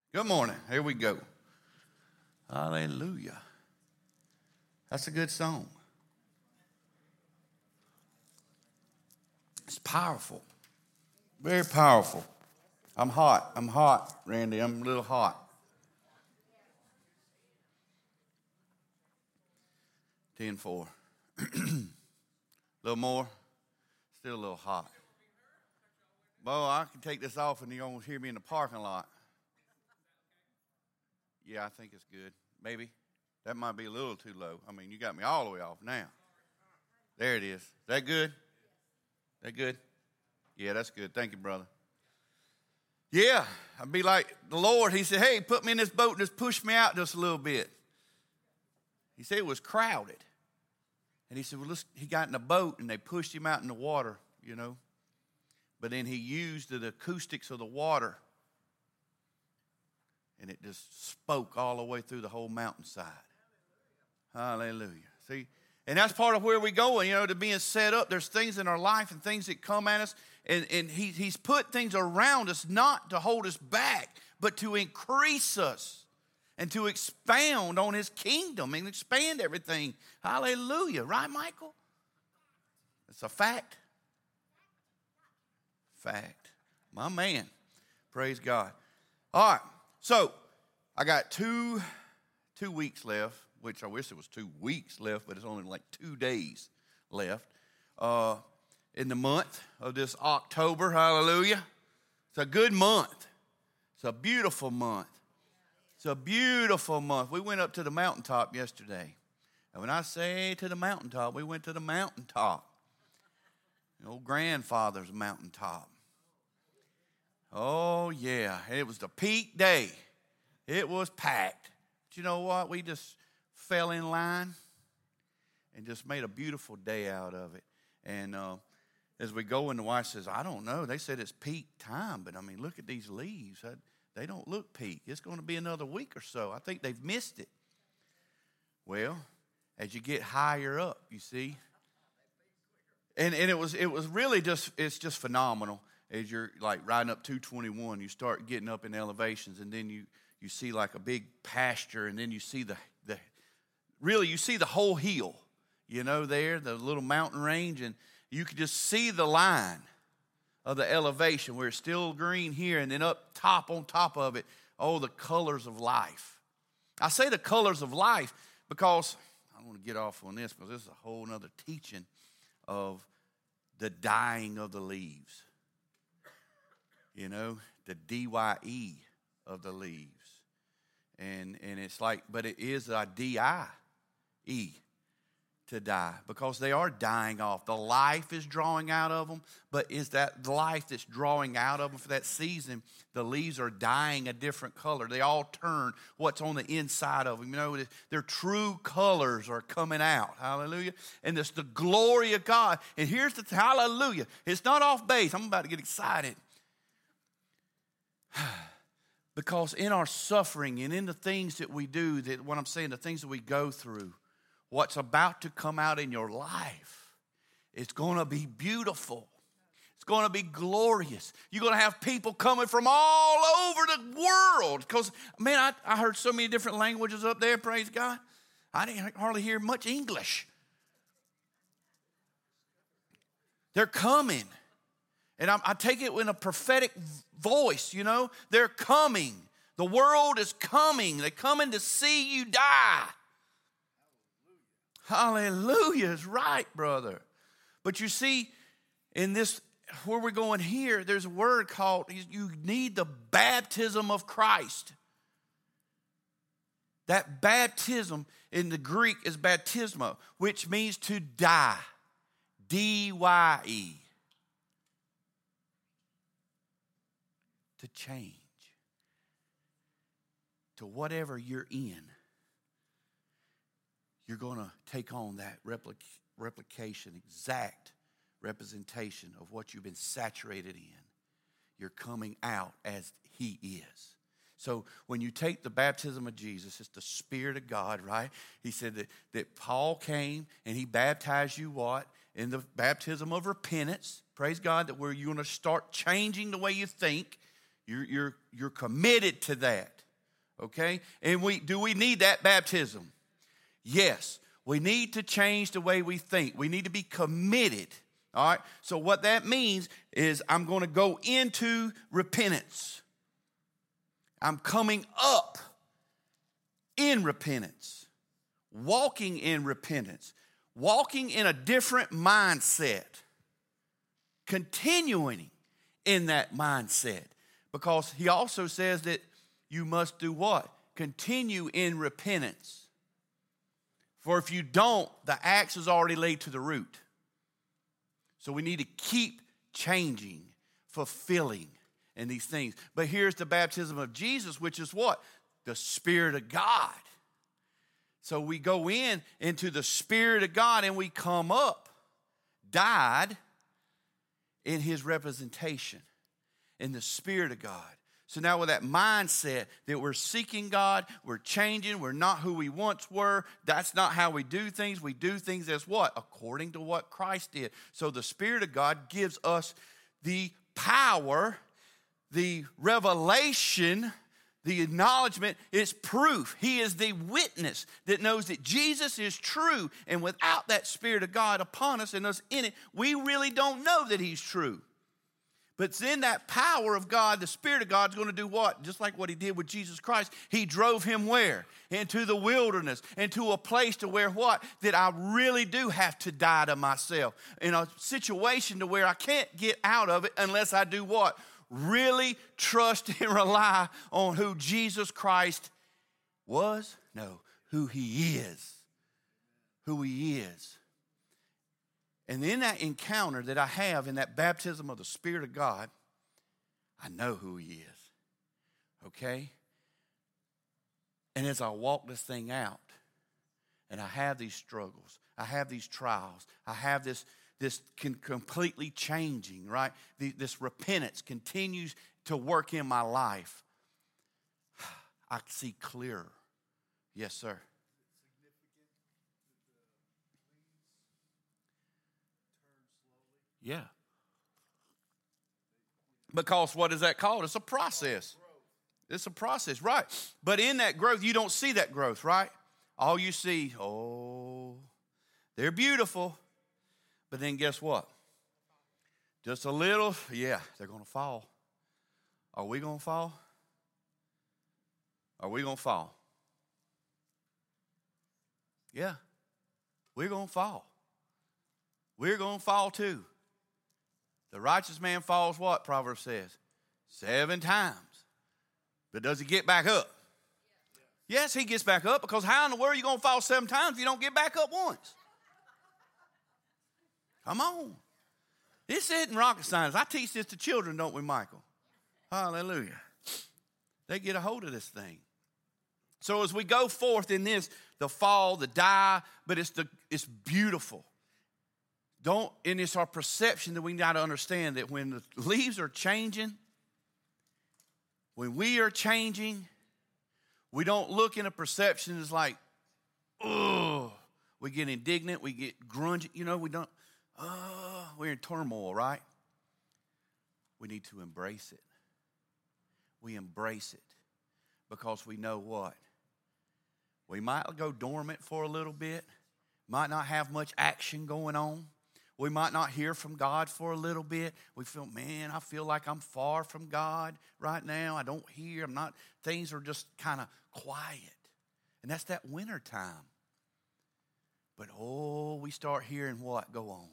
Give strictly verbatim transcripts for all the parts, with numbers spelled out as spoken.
Good morning. Here we go. Hallelujah. That's a good song. It's powerful. Very powerful. I'm hot. I'm hot, Randy. I'm a little hot. ten four. A little more. Still a little hot. Well, I can take this off and you're going to hear me in the parking lot. Yeah, I think it's good. Maybe. That might be a little too low. I mean, you got me all the way off now. There it is. Is that good? That good? Yeah, that's good. Thank you, brother. Yeah, I'd be like the Lord. He said, hey, put me in this boat and just push me out just a little bit. He said it was crowded. And he said, well, let's, he got in a boat and they pushed him out in the water, you know. But then he used the acoustics of the water. And it just spoke all the way through the whole mountainside. Hallelujah. See, and that's part of where we're going, you know, to being set up. There's things in our life and things that come at us. And, and he, he's put things around us not to hold us back, but to increase us and to expound on his kingdom and expand everything. Hallelujah. Right, Michael? It's a fact. Fact. My man. Praise God. All right. So, I got two, two weeks left, which I wish it was two weeks left, but it's only like two days left uh, in the month of this October. Hallelujah. It's a good month. It's a beautiful month. It's a beautiful month. We went up to the mountaintop yesterday. And when I say to the mountaintop, we went to the mountaintop. The old grandfather's mountaintop. Oh, yeah. It was the peak day. It was packed. But you know what? We just fell in line and just made a beautiful day out of it. And uh, as we go, and the wife says, I don't know. They said it's peak time, but, I mean, look at these leaves. I, they don't look peak. It's going to be another week or so. I think they've missed it. Well, as you get higher up, you see. And, and it was it was really just, it's just phenomenal. As you're like riding up two twenty-one, you start getting up in elevations, and then you, you see like a big pasture, and then you see the, the really you see the whole hill, you know, there, the little mountain range, and you can just see the line of the elevation where it's still green here, and then up top on top of it, oh, the colors of life. I say the colors of life because I want to get off on this because this is a whole other teaching of the dying of the leaves. You know, the D Y E of the leaves. And and it's like, but it is a D I E to die because they are dying off. The life is drawing out of them, but is that life that's drawing out of them for that season, the leaves are dying a different color. They all turn what's on the inside of them. You know, their true colors are coming out. Hallelujah. And it's the glory of God. And here's the, hallelujah. It's not off base. I'm about to get excited. Because in our suffering and in the things that we do, that what I'm saying, the things that we go through, what's about to come out in your life, it's going to be beautiful. It's going to be glorious. You're going to have people coming from all over the world. Because, man, I, I heard so many different languages up there, praise God. I didn't hardly hear much English. They're coming. And I, I take it in a prophetic voice, you know. They're coming. The world is coming. They're coming to see you die. Hallelujah. Hallelujah is right, brother. But you see, in this, where we're going here, there's a word called, you need the baptism of Christ. That baptism in the Greek is baptismo, which means to die. D Y E. To change to whatever you're in. You're going to take on that replic- replication, exact representation of what you've been saturated in. You're coming out as he is. So when you take the baptism of Jesus, it's the Spirit of God, right? He said that, that Paul came and he baptized you what? In the baptism of repentance. Praise God, that where you're going to start changing the way you think. You're, you're, you're committed to that. Okay? And we do we need that baptism? Yes. We need to change the way we think. We need to be committed. All right? So what that means is I'm going to go into repentance. I'm coming up in repentance. Walking in repentance. Walking in a different mindset. Continuing in that mindset. Because he also says that you must do what? Continue in repentance. For if you don't, the axe is already laid to the root. So we need to keep changing, fulfilling in these things. But here's the baptism of Jesus, which is what? The Spirit of God. So we go in into the Spirit of God and we come up, died in his representation, in the Spirit of God. So now with that mindset that we're seeking God, we're changing, we're not who we once were. That's not how we do things. We do things as what? According to what Christ did. So the Spirit of God gives us the power, the revelation, the acknowledgement. It's proof. He is the witness that knows that Jesus is true. And without that Spirit of God upon us and us in it, we really don't know that he's true. But it's in that power of God, the Spirit of God is going to do what? Just like what he did with Jesus Christ. He drove him where? Into the wilderness, into a place to where what? That I really do have to die to myself. In a situation to where I can't get out of it unless I do what? Really trust and rely on who Jesus Christ was? No, who he is. Who he is. And in that encounter that I have, in that baptism of the Spirit of God, I know who he is. Okay? And as I walk this thing out, and I have these struggles, I have these trials, I have this, this can completely changing, right? The, this repentance continues to work in my life. I see clearer. Yes, sir. Yeah. Because what is that called? It's a process. It's a process, right. But in that growth, you don't see that growth, right? All you see, oh, they're beautiful. But then guess what? Just a little, yeah, they're going to fall. Are we going to fall? Are we going to fall? Yeah, we're going to fall. We're going to fall too. The righteous man falls what, Proverbs says? Seven times. But does he get back up? Yes, he gets back up, because how in the world are you going to fall seven times if you don't get back up once? Come on. This isn't rocket science. I teach this to children, don't we, Michael? Hallelujah. They get a hold of this thing. So as we go forth in this, the fall, the die, but it's the it's beautiful. Don't, and it's our perception that we got to understand that when the leaves are changing, when we are changing, we don't look in a perception as like, oh, we get indignant, we get grungy, you know, we don't, oh, we're in turmoil, right? We need to embrace it. We embrace it because we know what? We might go dormant for a little bit, might not have much action going on. We might not hear from God for a little bit. We feel, man, I feel like I'm far from God right now. I don't hear. I'm not, things are just kind of quiet. And that's that winter time. But oh, we start hearing what go on.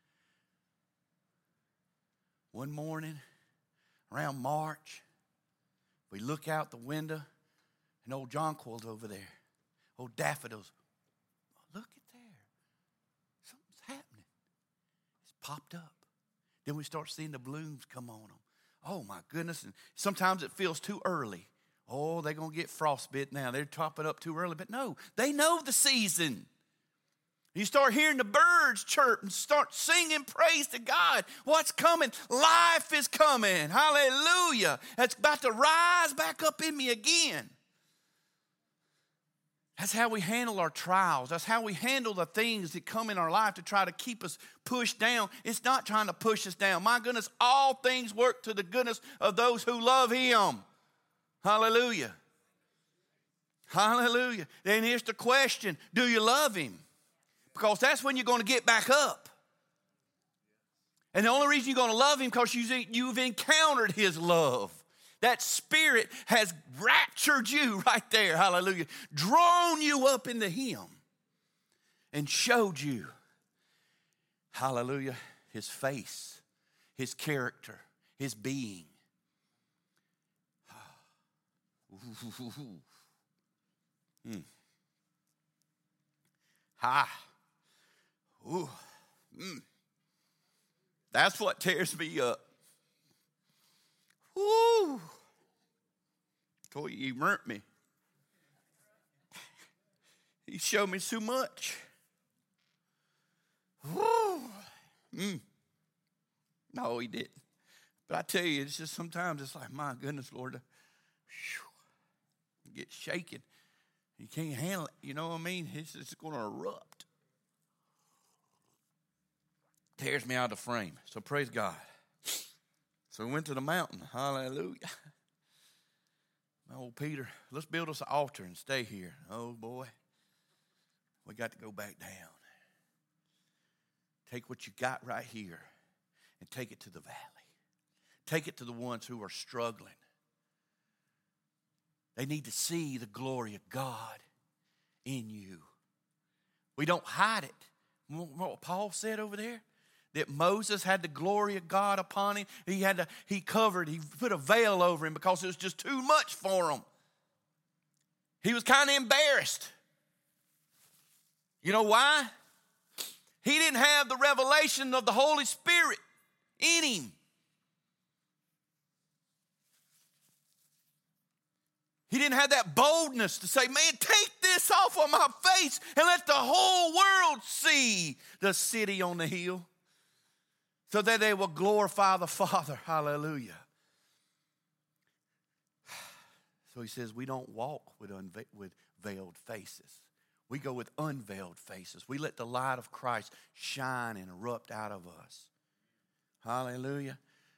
One morning, around March, we look out the window, and old jonquils over there, old daffodils. Look at there. Something's happening. Popped up. Then we start seeing the blooms come on them. Oh my goodness. And sometimes it feels too early. Oh, they're going to get frostbite now. They're topping up too early. But no, they know the season. You start hearing the birds chirp and start singing praise to God. What's coming? Life is coming. Hallelujah. It's about to rise back up in me again. That's how we handle our trials. That's how we handle the things that come in our life to try to keep us pushed down. It's not trying to push us down. My goodness, all things work to the goodness of those who love him. Hallelujah. Hallelujah. Then here's the question, do you love him? Because that's when you're going to get back up. And the only reason you're going to love him because you've encountered his love. That spirit has raptured you right there, hallelujah, drawn you up into him and showed you, hallelujah, his face, his character, his being. Mm. Ha. Ooh. Mm. That's what tears me up. Woo. Told you, he burnt me. He showed me so much. Woo. Mm. No, he didn't. But I tell you, it's just sometimes it's like, my goodness, Lord, whew, you get shaken. You can't handle it. You know what I mean? It's just going to erupt. Tears me out of the frame. So praise God. So we went to the mountain. Hallelujah. My old Peter, let's build us an altar and stay here. Oh, boy. We got to go back down. Take what you got right here and take it to the valley. Take it to the ones who are struggling. They need to see the glory of God in you. We don't hide it. What Paul said over there, that Moses had the glory of God upon him. He had to, he covered, he put a veil over him because it was just too much for him. He was kind of embarrassed. You know why? He didn't have the revelation of the Holy Spirit in him. He didn't have that boldness to say, man, take this off of my face and let the whole world see the city on the hill so that they will glorify the Father. Hallelujah. So he says we don't walk with, unve- with veiled faces. We go with unveiled faces. We let the light of Christ shine and erupt out of us. Hallelujah.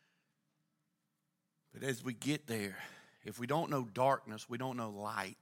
But as we get there, if we don't know darkness, we don't know light.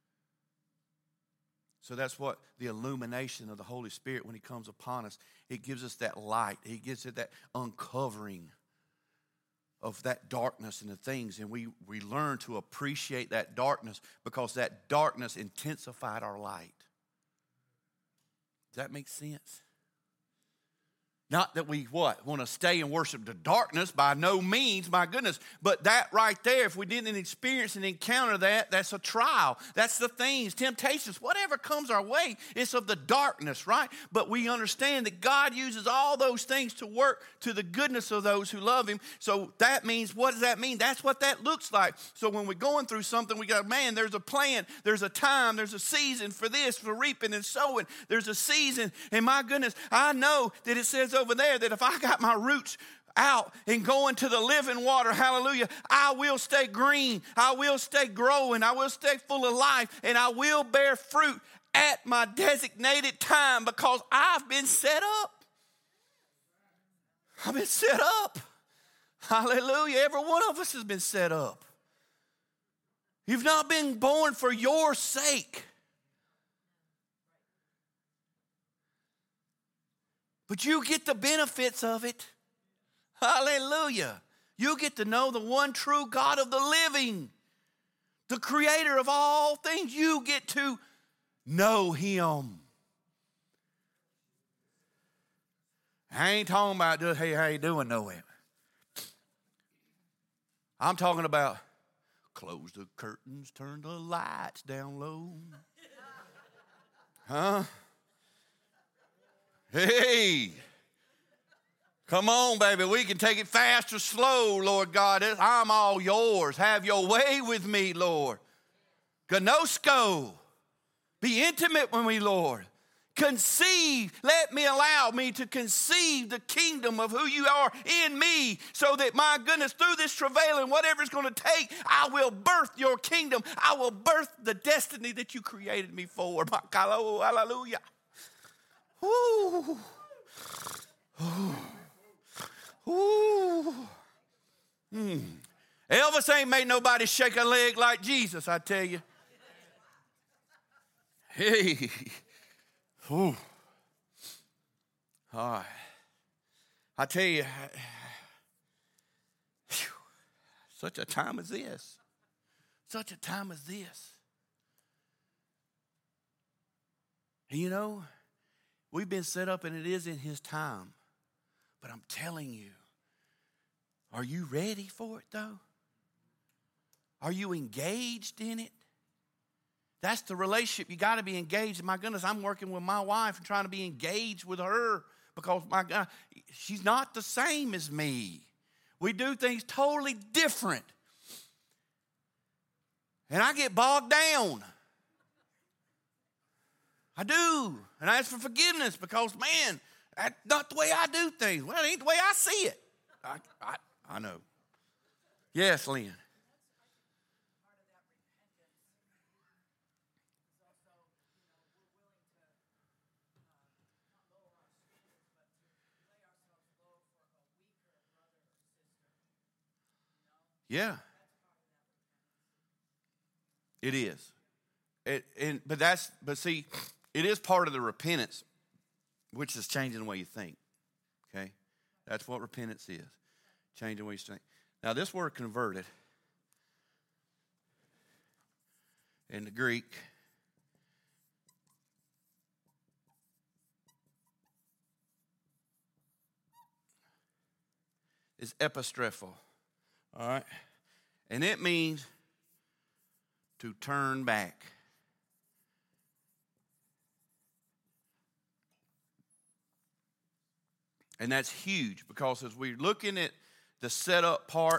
So that's what the illumination of the Holy Spirit, when he comes upon us, it gives us that light. He gives it that uncovering of that darkness and the things. And we, we learn to appreciate that darkness because that darkness intensified our light. Does that make sense? Not that we, what, want to stay and worship the darkness, by no means, my goodness. But that right there, if we didn't experience and encounter that, that's a trial. That's the things, temptations, whatever comes our way, it's of the darkness, right? But we understand that God uses all those things to work to the goodness of those who love him. So that means, what does that mean? That's what that looks like. So when we're going through something, we go, man, there's a plan, there's a time, there's a season for this, for reaping and sowing. There's a season, and my goodness, I know that it says over there that if I got my roots out and going to the living water, hallelujah, I will stay green, I will stay growing, I will stay full of life, and I will bear fruit at my designated time because I've been set up. I've been set up. Hallelujah. Every one of us has been set up. You've not been born for your sake. But you get the benefits of it. Hallelujah. You get to know the one true God of the living, the creator of all things. You get to know him. I ain't talking about just, hey, how you doing, know him. I'm talking about close the curtains, turn the lights down low. Huh? Hey, come on, baby. We can take it fast or slow, Lord God. I'm all yours. Have your way with me, Lord. Gnosko. Be intimate with me, Lord. Conceive. Let me allow me to conceive the kingdom of who you are in me so that, my goodness, through this travail and whatever it's going to take, I will birth your kingdom. I will birth the destiny that you created me for. Hallelujah. Ooh. Ooh. Ooh. Mm. Elvis ain't made nobody shake a leg like Jesus, I tell you. Hey. Ooh. All right. I tell you, whew, such a time as this. Such a time as this. And you know, we've been set up and it is in his time. But I'm telling you, are you ready for it though? Are you engaged in it? That's the relationship. You got to be engaged. My goodness, I'm working with my wife and trying to be engaged with her because my God, she's not the same as me. We do things totally different. And I get bogged down. I do. And I ask for forgiveness because, man, that's not the way I do things. Well, it ain't the way I see it. I, I, I know. Yes, Lynn. Yeah. It is. It, and, but that's, but see, it is part of the repentance, which is changing the way you think. Okay? That's what repentance is. Changing the way you think. Now, this word converted in the Greek is epistrepho. All right? And it means to turn back. And that's huge because as we're looking at the setup part,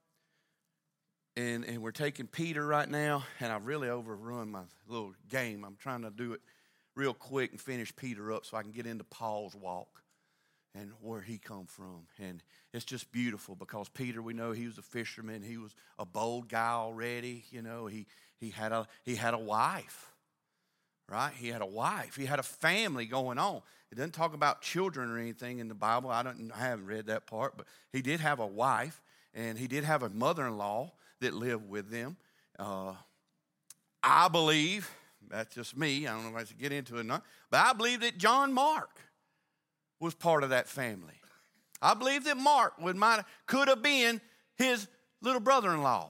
and, and we're taking Peter right now, and I've really overrun my little game. I'm trying to do it real quick and finish Peter up so I can get into Paul's walk and where he come from. And it's just beautiful because Peter, we know he was a fisherman. He was a bold guy already. You know, he he had a he had a wife, right? He had a wife. He had a family going on. It doesn't talk about children or anything in the Bible. I don't I haven't read that part, but he did have a wife, and he did have a mother-in-law that lived with them. Uh, I believe, that's just me. I don't know if I should get into it or not, but I believe that John Mark was part of that family. I believe that Mark would might could have been his little brother-in-law.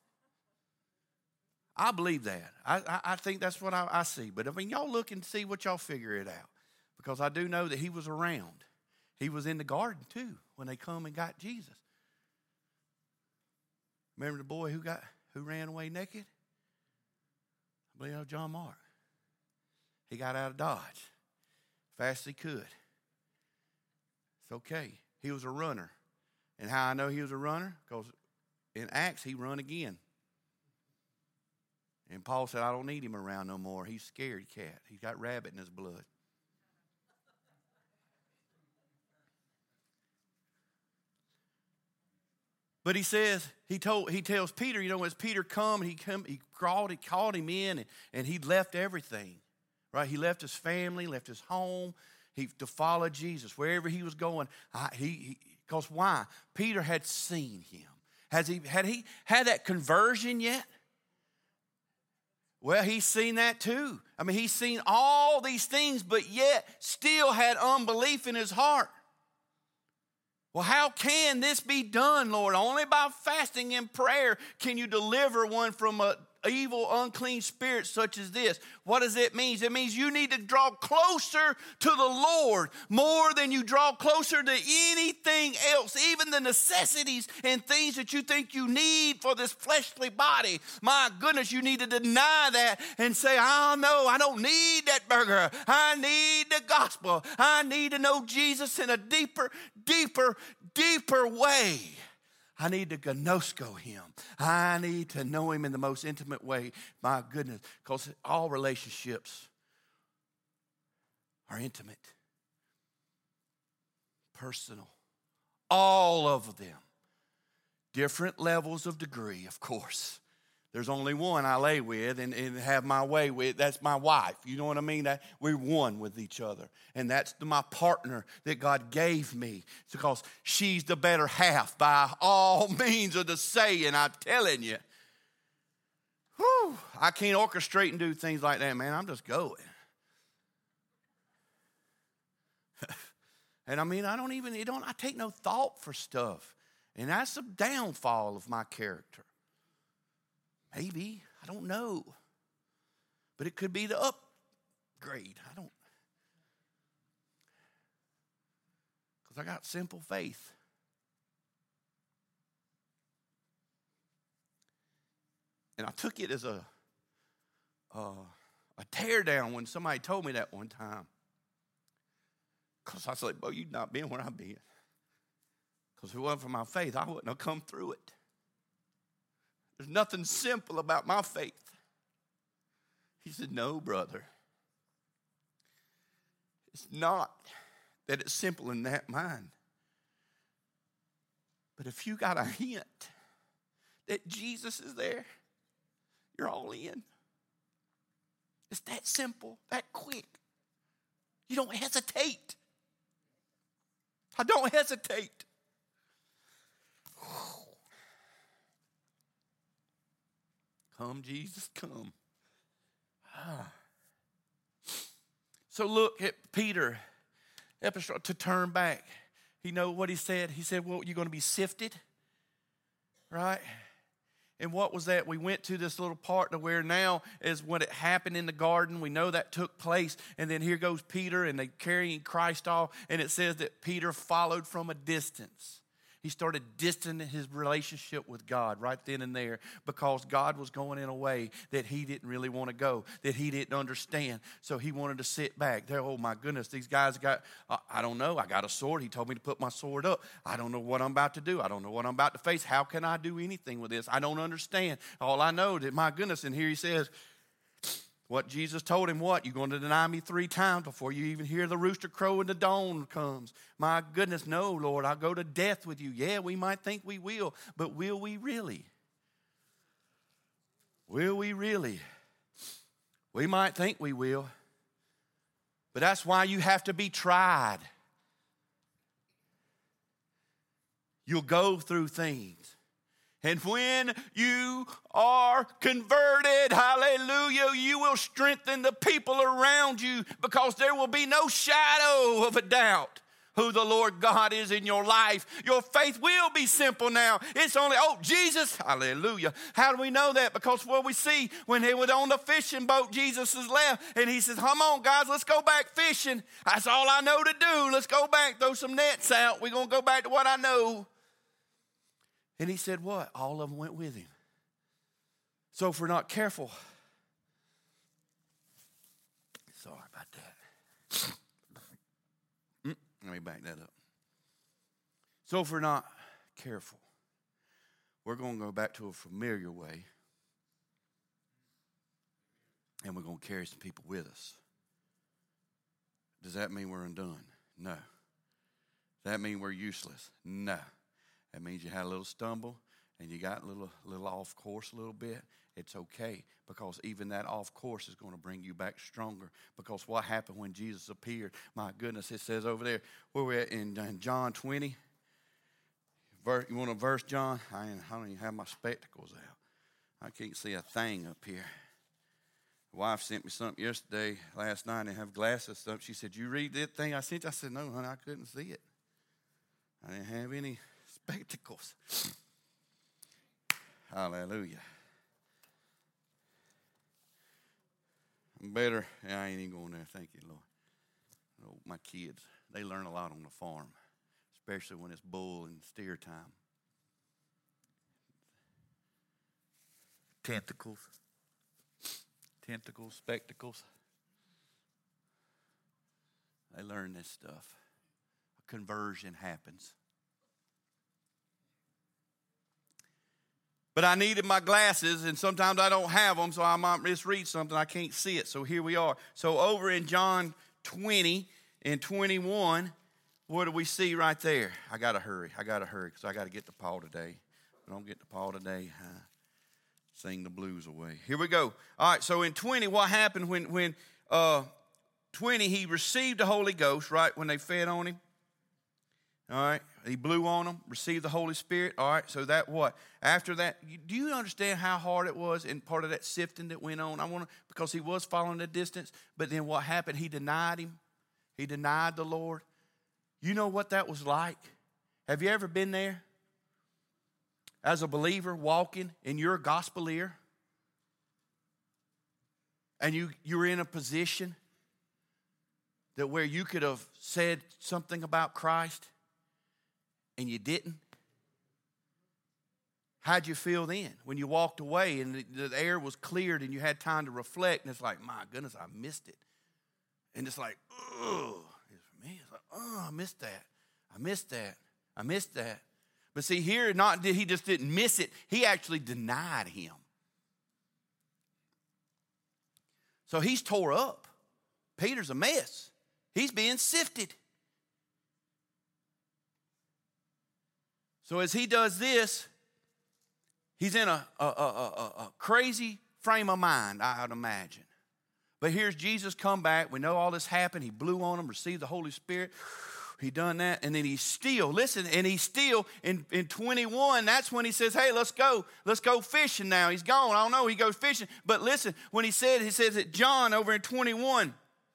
I believe that. I, I, I think that's what I, I see. But I mean, y'all look and see what y'all figure it out. Because I do know that he was around. He was in the garden too when they come and got Jesus. Remember the boy who got who ran away naked? I believe that was John Mark. He got out of Dodge fast as he could. It's okay. He was a runner. And how I know he was a runner? Because in Acts, he run again. And Paul said, I don't need him around no more. He's a scared cat. He's got rabbit in his blood. But he says, he told, he tells Peter, you know, as Peter come, he come, he crawled, he called him in, and, and he left everything, right? He left his family, left his home, he to follow Jesus wherever he was going. I, he, because why? Peter had seen him. Has he had he had that conversion yet? Well, he's seen that too. I mean, he's seen all these things, but yet still had unbelief in his heart. Well, how can this be done, Lord? Only by fasting and prayer can you deliver one from an evil, unclean spirit such as this. What does it mean? It means you need to draw closer to the Lord more than you draw closer to anything else, even the necessities and things that you think you need for this fleshly body. My goodness, you need to deny that and say, oh, no, I don't need that burger. I need the gospel. I need to know Jesus in a deeper, deeper, deeper way. I need to gnosko him. I need to know him in the most intimate way. My goodness, because all relationships are intimate, personal, all of them. Different levels of degree, of course. There's only one I lay with and, and have my way with. That's my wife. You know what I mean? That we're one with each other. And that's the, my partner that God gave me. It's because she's the better half by all means of the saying. I'm telling you. Whew, I can't orchestrate and do things like that, man. I'm just going. And I mean, I don't even, it don't, I take no thought for stuff. And that's a downfall of my character. Maybe, I don't know. But it could be the upgrade. I don't. Because I got simple faith. And I took it as a, uh, a tear down when somebody told me that one time. Because I was like, well, you've not been where I've been. Because if it wasn't for my faith, I wouldn't have come through it. There's nothing simple about my faith. He said, no, brother. It's not that it's simple in that mind. But if you got a hint that Jesus is there, you're all in. It's that simple, that quick. You don't hesitate. I don't hesitate. Come, Jesus, come. Ah. So look at Peter, to turn back. You know what he said? He said, well, you're going to be sifted, right? And what was that? We went to this little part to where now is when it happened in the garden. We know that took place. And then here goes Peter, and they carrying Christ off. And it says that Peter followed from a distance. He started distancing his relationship with God right then and there because God was going in a way that he didn't really want to go, that he didn't understand. So he wanted to sit back there. Oh, my goodness, these guys got, uh, I don't know, I got a sword. He told me to put my sword up. I don't know what I'm about to do. I don't know what I'm about to face. How can I do anything with this? I don't understand. All I know that, my goodness, and here he says, what Jesus told him, what? You're going to deny me three times before you even hear the rooster crow and the dawn comes. My goodness, no, Lord, I'll go to death with you. Yeah, we might think we will, but will we really? Will we really? We might think we will, but that's why you have to be tried. You'll go through things. And when you are converted, hallelujah, you will strengthen the people around you because there will be no shadow of a doubt who the Lord God is in your life. Your faith will be simple now. It's only, oh, Jesus, hallelujah. How do we know that? Because what we see when he was on the fishing boat, Jesus is left, and he says, come on, guys, let's go back fishing. That's all I know to do. Let's go back, throw some nets out. We're going to go back to what I know. And he said what? All of them went with him. So if we're not careful, sorry about that. Mm, let me back that up. So if we're not careful, we're going to go back to a familiar way, and we're going to carry some people with us. Does that mean we're undone? No. Does that mean we're useless? No. That means you had a little stumble and you got a little, little off course a little bit. It's okay because even that off course is going to bring you back stronger because what happened when Jesus appeared? My goodness, it says over there, where we're at in, in John twenty. Verse, you want a verse, John? I, ain't, I don't even have my spectacles out. I can't see a thing up here. The wife sent me something yesterday, last night, and I have glasses. So she said, you read that thing I sent you? I said, no, honey, I couldn't see it. I didn't have any spectacles. Hallelujah. I'm better. Yeah, I ain't even going there. Thank you, Lord. Oh, my kids, they learn a lot on the farm, especially when it's bull and steer time. Tentacles. Tentacles, spectacles. They learn this stuff. A conversion happens. But I needed my glasses, and sometimes I don't have them, so I might misread something. I can't see it, so here we are. So over in John twenty and twenty-one, what do we see right there? I got to hurry. I got to hurry because I got to get to Paul today. If I don't get to Paul today, I sing the blues away. Here we go. All right, so in twenty, what happened when, when uh, twenty, he received the Holy Ghost, right, when they fed on him? All right, he blew on them, received the Holy Spirit. All right, so that what? After that, do you understand how hard it was and part of that sifting that went on? I want to, because he was following the distance, but then what happened? He denied him. He denied the Lord. You know what that was like? Have you ever been there? As a believer walking and you're a gospelier and you, you're in a position that where you could have said something about Christ and you didn't? How'd you feel then when you walked away and the, the air was cleared and you had time to reflect and it's like, my goodness, I missed it. And it's like, oh, for me, it's like, oh, I missed that. I missed that. I missed that. But see, here, not did he just didn't miss it, he actually denied him. So he's tore up. Peter's a mess. He's being sifted. So as he does this, he's in a, a, a, a, a crazy frame of mind, I would imagine. But here's Jesus come back. We know all this happened. He blew on him, received the Holy Spirit. He done that, and then he's still, listen, and he's still, in, in twenty-one, that's when he says, hey, let's go. Let's go fishing now. He's gone. I don't know. He goes fishing. But listen, when he said, he says that John over in twenty-one,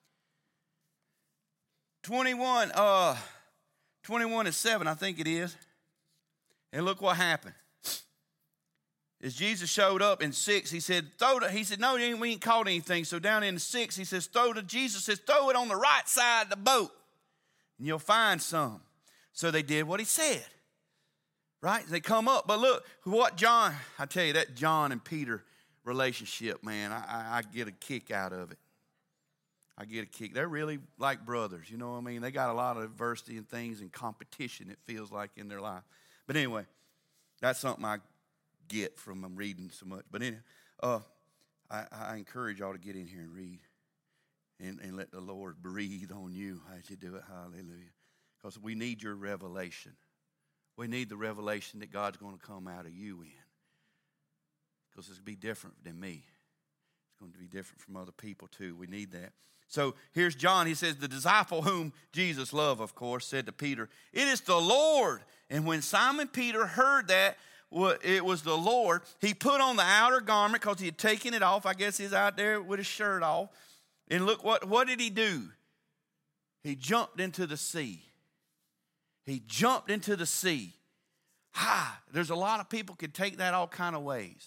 twenty-one, uh, twenty-one is seven, I think it is. And look what happened. As Jesus showed up in six, he said, throw it. He said, no, we ain't caught anything. So down in six, he says, throw it. Jesus says, throw it on the right side of the boat, and you'll find some. So they did what he said, right? They come up. But look, what John, I tell you, that John and Peter relationship, man, I, I, I get a kick out of it. I get a kick. They're really like brothers, you know what I mean? They got a lot of adversity and things and competition, it feels like, in their life. But anyway, that's something I get from them reading so much. But anyway, uh, I, I encourage y'all to get in here and read and, and let the Lord breathe on you as you do it. Hallelujah. Because we need your revelation. We need the revelation that God's going to come out of you in. Because it's going to be different than me. It's going to be different from other people too. We need that. So here's John. He says, the disciple whom Jesus loved, of course, said to Peter, it is the Lord. And when Simon Peter heard that it was the Lord, he put on the outer garment because he had taken it off. I guess he's out there with his shirt off. And look, what, what did he do? He jumped into the sea. He jumped into the sea. Ha! There's a lot of people can take that all kind of ways.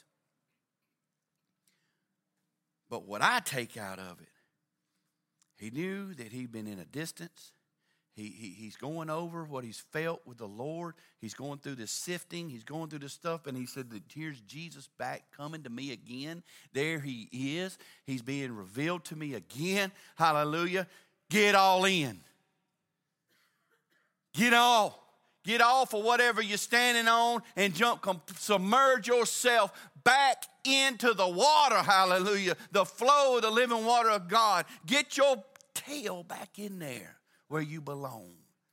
But what I take out of it, he knew that he'd been in a distance. He, he, he's going over what he's felt with the Lord. He's going through this sifting. He's going through this stuff. And he said that here's Jesus back coming to me again. There he is. He's being revealed to me again. Hallelujah. Get all in. Get all. Get off of whatever you're standing on and jump, submerge yourself back into the water. Hallelujah. The flow of the living water of God. Get your tail back in there where you belong.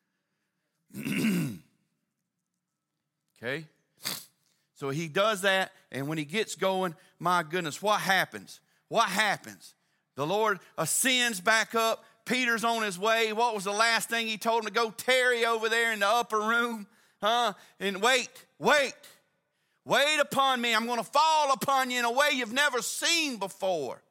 Okay? So he does that, and when he gets going, my goodness, what happens? What happens? The Lord ascends back up. Peter's on his way. What was the last thing he told him to go tarry over there in the upper room? Huh? And wait, wait. Wait upon me. I'm going to fall upon you in a way you've never seen before.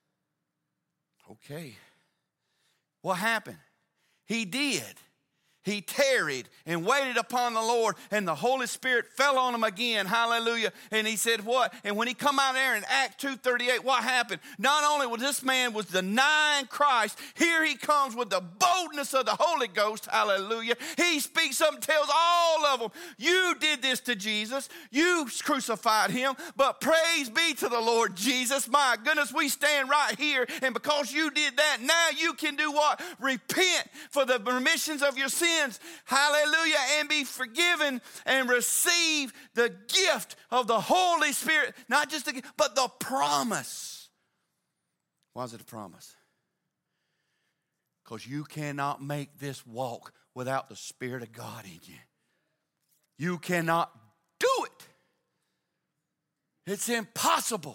Okay. What happened? He did. He tarried and waited upon the Lord, and the Holy Spirit fell on him again. Hallelujah. And he said what? And when he come out there in Acts two thirty-eight, what happened? Not only was this man was denying Christ, here he comes with the boldness of the Holy Ghost. Hallelujah. He speaks up and tells all of them, you did this to Jesus. You crucified him, but praise be to the Lord Jesus. My goodness, we stand right here, and because you did that, now you can do what? Repent for the remissions of your sins. Hallelujah. And be forgiven and receive the gift of the Holy Spirit. Not just the gift, but the promise. Why is it a promise? Because you cannot make this walk without the Spirit of God in you. You cannot do it. It's impossible.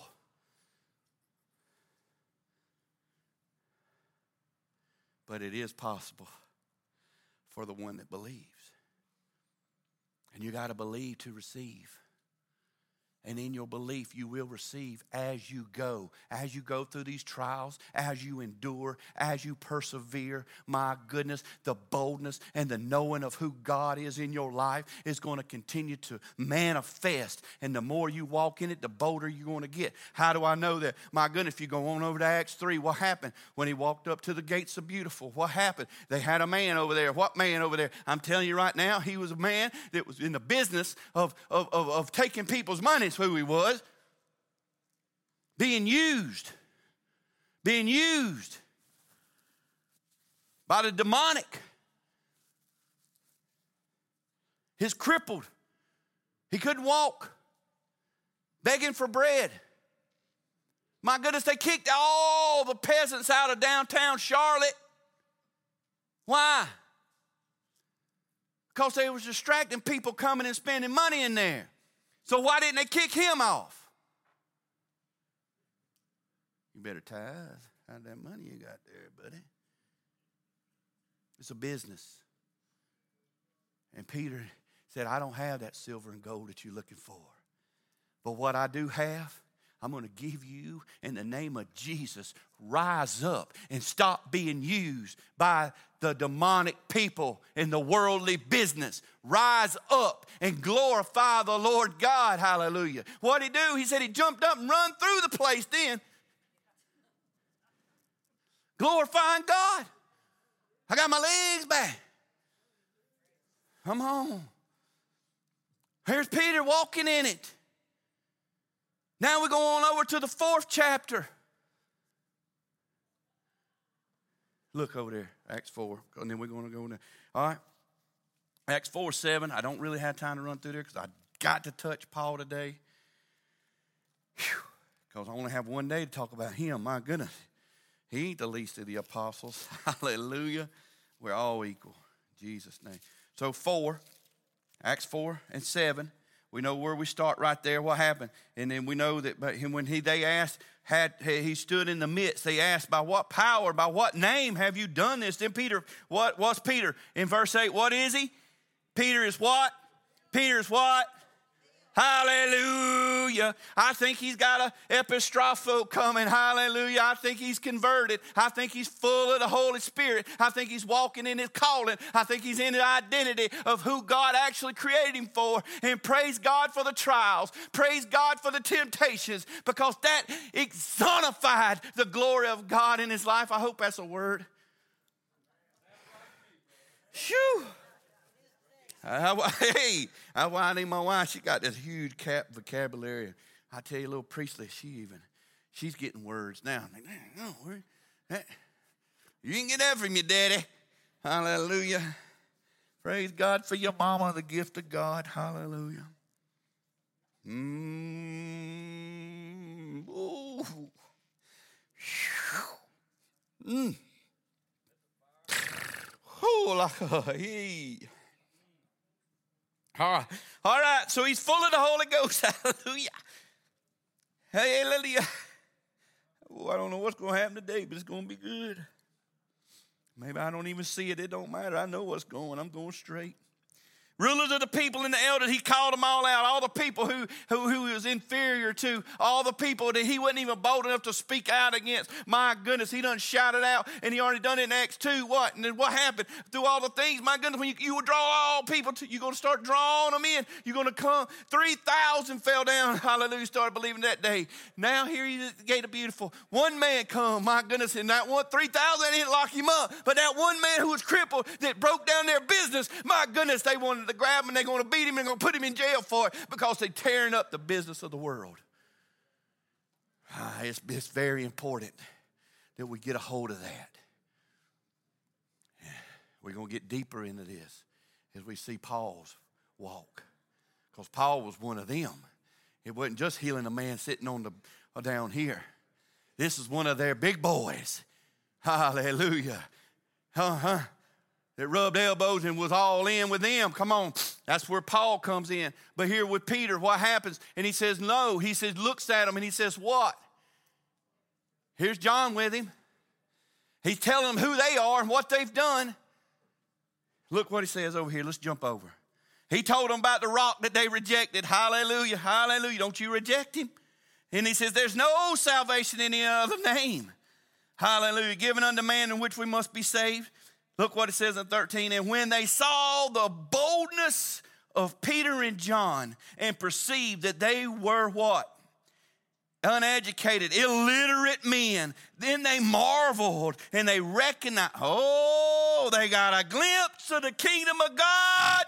But it is possible for the one that believes. And you got to believe to receive. And in your belief, you will receive as you go. As you go through these trials, as you endure, as you persevere. My goodness, the boldness and the knowing of who God is in your life is going to continue to manifest. And the more you walk in it, the bolder you're going to get. How do I know that? My goodness, if you go on over to Acts three, what happened when he walked up to the gates of Beautiful? What happened? They had a man over there. What man over there? I'm telling you right now, he was a man that was in the business of, of, of, of taking people's money. Who he was, being used, being used by the demonic. He's crippled. He couldn't walk, begging for bread. My goodness, they kicked all the peasants out of downtown Charlotte. Why? Because they was distracting people coming and spending money in there. So why didn't they kick him off? You better tithe out of that money you got there, buddy. It's a business. And Peter said, I don't have that silver and gold that you're looking for. But what I do have, I'm going to give you in the name of Jesus. Rise up and stop being used by the demonic people in the worldly business. Rise up and glorify the Lord God. Hallelujah. What did he do? He said he jumped up and run through the place then. Glorifying God. I got my legs back. Come on. Here's Peter walking in it. Now we go on over to the fourth chapter. Look over there, Acts four, and then we're going to go there. All right, Acts four, seven. I don't really have time to run through there because I got to touch Paul today. Because I only have one day to talk about him. My goodness, he ain't the least of the apostles. Hallelujah. We're all equal. In Jesus' name. So four, Acts four and seven. We know where we start right there, what happened. And then we know that but when he, they asked, had he stood in the midst, they asked, by what power, by what name have you done this? Then Peter, what was Peter? In verse eight, what is he? Peter is what? Peter is what? Hallelujah. I think he's got an epistropho coming. Hallelujah. I think he's converted. I think he's full of the Holy Spirit. I think he's walking in his calling. I think he's in the identity of who God actually created him for. And praise God for the trials. Praise God for the temptations, because that exonified the glory of God in his life. I hope that's a word. Shoo. I, hey, I whining my wife. She got this huge cap vocabulary. I tell you, little Priestley, she even, she's getting words now. I'm like, no, you didn't get that from your daddy. Hallelujah. Praise God for your mama, the gift of God. Hallelujah. Mm. Ooh. Mm. Oh, like a, hey. All right. All right, so he's full of the Holy Ghost. Hallelujah. Hallelujah. Oh, I don't know what's going to happen today, but it's going to be good. Maybe I don't even see it. It don't matter. I know what's going. I'm going straight. Rulers of the people and the elders, he called them all out. All the people who, who, who he was inferior to. All the people that he wasn't even bold enough to speak out against. My goodness, he done shouted out, and he already done it in Acts two. What? And then what happened? Through all the things, my goodness, when you, you would draw all people, to, you're going to start drawing them in. You're going to come. three thousand fell down. Hallelujah, started believing that day. Now here he is at the gate of Beautiful. One man come, my goodness, and that one, three thousand didn't lock him up. But that one man who was crippled that broke down their business, my goodness, they wanted to grab him and they're going to beat him and they're going to put him in jail for it because they're tearing up the business of the world. Ah, it's, it's very important that we get a hold of that. We're going to get deeper into this as we see Paul's walk, because Paul was one of them. It wasn't just healing a man sitting on the uh, down here. This is one of their big boys. Hallelujah. Uh-huh. That rubbed elbows and was all in with them. Come on. That's where Paul comes in. But here with Peter, what happens? And he says, no. He says, looks at him and he says, what? Here's John with him. He's telling them who they are and what they've done. Look what he says over here. Let's jump over. He told them about the rock that they rejected. Hallelujah, hallelujah. Don't you reject him. And he says, there's no salvation in any other name. Hallelujah. Given unto man in which we must be saved. Look what it says in thirteen. And when they saw the boldness of Peter and John and perceived that they were what? Uneducated, illiterate men. Then they marveled and they recognized, oh, they got a glimpse of the kingdom of God.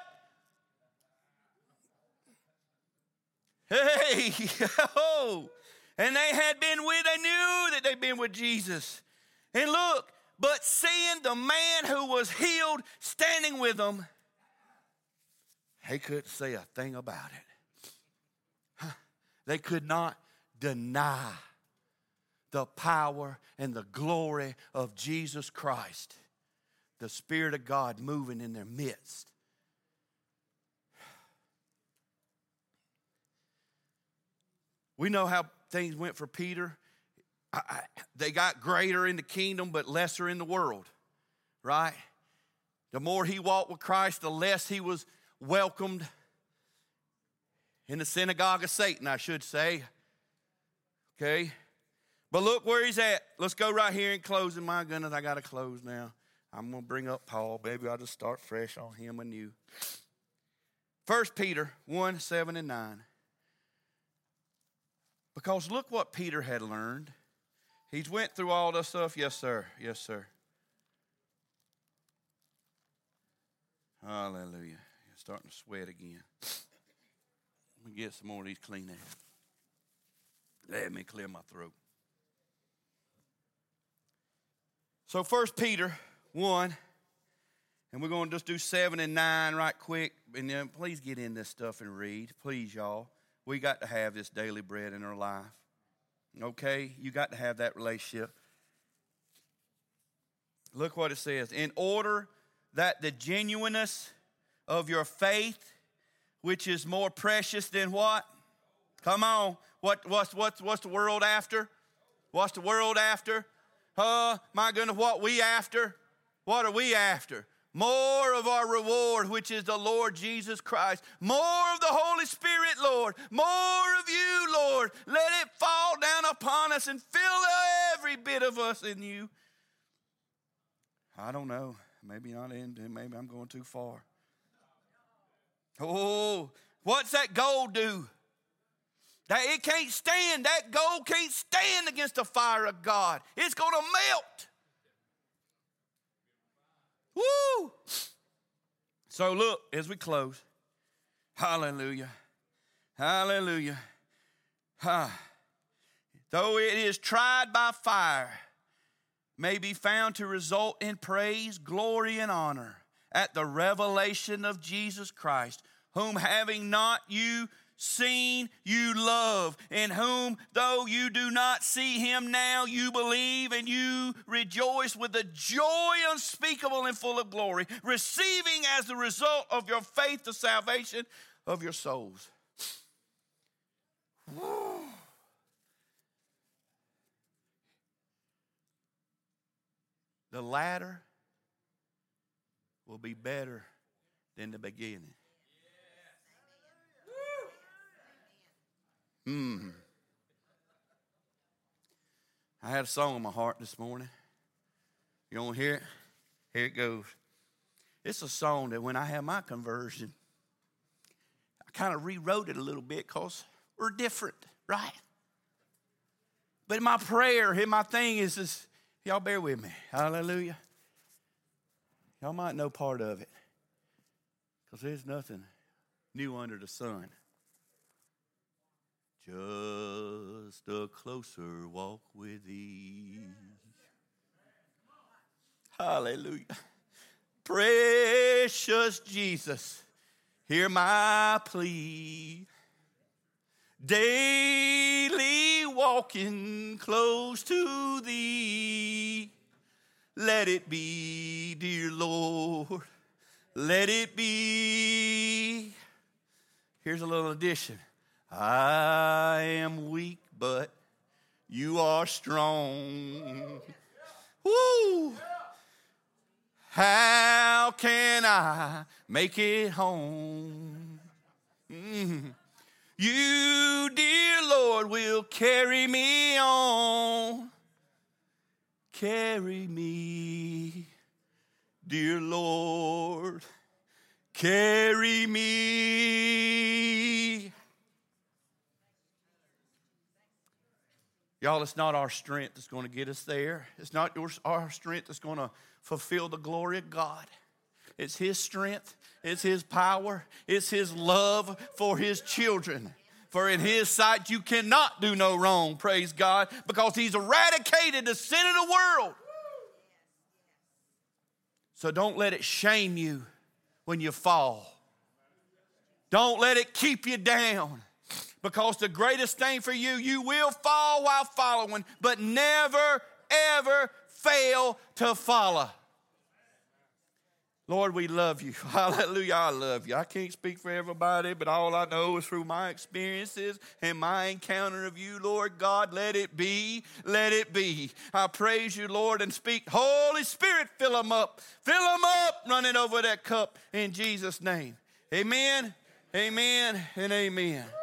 Hey, oh, and they had been with, they knew that they'd been with Jesus. And look, but seeing the man who was healed standing with them, they couldn't say a thing about it. They could not deny the power and the glory of Jesus Christ, the Spirit of God moving in their midst. We know how things went for Peter. I, I, they got greater in the kingdom, but lesser in the world, right? The more he walked with Christ, the less he was welcomed in the synagogue of Satan, I should say. Okay? But look where he's at. Let's go right here in closing. My goodness, I got to close now. I'm going to bring up Paul. Maybe I'll just start fresh on him anew. First Peter one, seven, and nine. Because look what Peter had learned. He's went through all this stuff. Yes, sir. Yes, sir. Hallelujah. You're starting to sweat again. Let me get some more of these clean air. Let me clear my throat. So First Peter one, and we're going to just do seven and nine right quick. And then please get in this stuff and read. Please, y'all. We got to have this daily bread in our life. Okay? You got to have that relationship. Look what it says. In order that the genuineness of your faith, which is more precious than what? Come on. What, what's, what's, what's the world after? What's the world after? Uh, my goodness, what we after? What are we after? More of our reward, which is the Lord Jesus Christ. More of the Holy Spirit, Lord. More of you, Lord. Let it fall down upon us and fill every bit of us in you. I don't know. Maybe not in. Maybe I'm going too far. Oh, what's that gold do? That it can't stand. That gold can't stand against the fire of God. It's going to melt. Woo! So look, as we close, hallelujah, hallelujah. Ah. Though it is tried by fire, may be found to result in praise, glory, and honor at the revelation of Jesus Christ, whom having not you seen, you love, in whom, though you do not see him now, you believe, and you rejoice with a joy unspeakable and full of glory, receiving as the result of your faith the salvation of your souls. Woo. The latter will be better than the beginning. Hmm. I had a song in my heart this morning. You want to hear it? Here it goes. It's a song that when I had my conversion, I kind of rewrote it a little bit because we're different, right? But my prayer and my thing is this, y'all bear with me. Hallelujah. Y'all might know part of it because there's nothing new under the sun. Just a closer walk with thee. Hallelujah. Precious Jesus, hear my plea. Daily walking close to thee. Let it be, dear Lord. Let it be. Here's a little addition. I am weak, but you are strong. Woo! How can I make it home? Mm. You, dear Lord, will carry me on. Carry me, dear Lord, carry me. Y'all, it's not our strength that's going to get us there. It's not your, our strength that's going to fulfill the glory of God. It's His strength. It's His power. It's His love for His children. For in His sight you cannot do no wrong, praise God, because He's eradicated the sin of the world. So don't let it shame you when you fall. Don't let it keep you down. Because the greatest thing for you, you will fall while following, but never, ever fail to follow. Lord, we love you. Hallelujah, I love you. I can't speak for everybody, but all I know is through my experiences and my encounter of you, Lord God, let it be, let it be. I praise you, Lord, and speak. Holy Spirit, fill them up. Fill them up, running over that cup in Jesus' name. Amen, amen, and amen.